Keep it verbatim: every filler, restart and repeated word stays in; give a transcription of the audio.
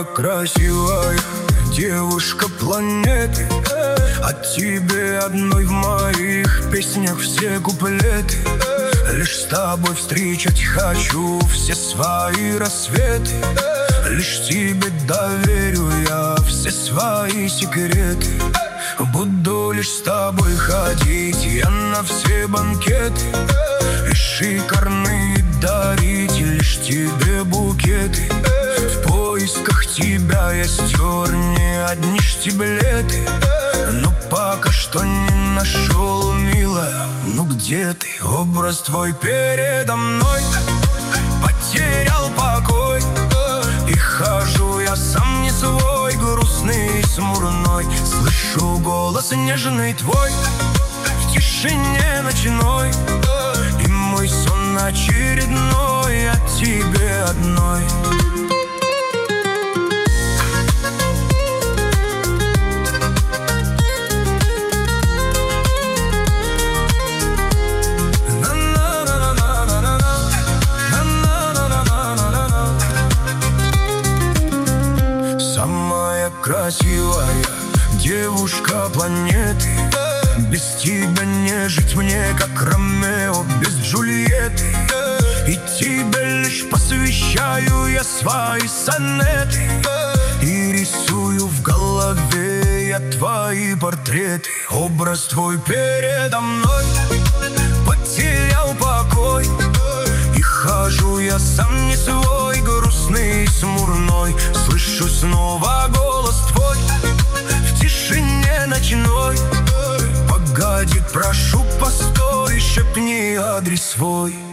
Самая красивая девушка планеты, о тебе одной в моих песнях все куплеты. Лишь с тобой встречать хочу все свои рассветы. Лишь тебе доверю я все свои секреты. Буду лишь с тобой ходить я на все банкеты и шикарные дарить лишь тебе букеты. В поисках тебя я стер не одни штиблеты, но пока что не нашел, милая. Ну где ты? Образ твой передо мной потерял покой, и хожу я сам не свой, грустный и смурной. Слышу голос нежный твой в тишине ночной, и мой сон очередной о тебе одной. Самая красивая девушка планеты, без тебя не жить мне, как Ромео без Джульетты. И тебе лишь посвящаю я свои сонеты, и рисую в голове я твои портреты. Образ твой передо мной потерял покой, и хожу я сам не свой, грустный и смурной. Слышу снова голос твой в тишине ночной. Погоди, прошу, постой, шепни адрес свой.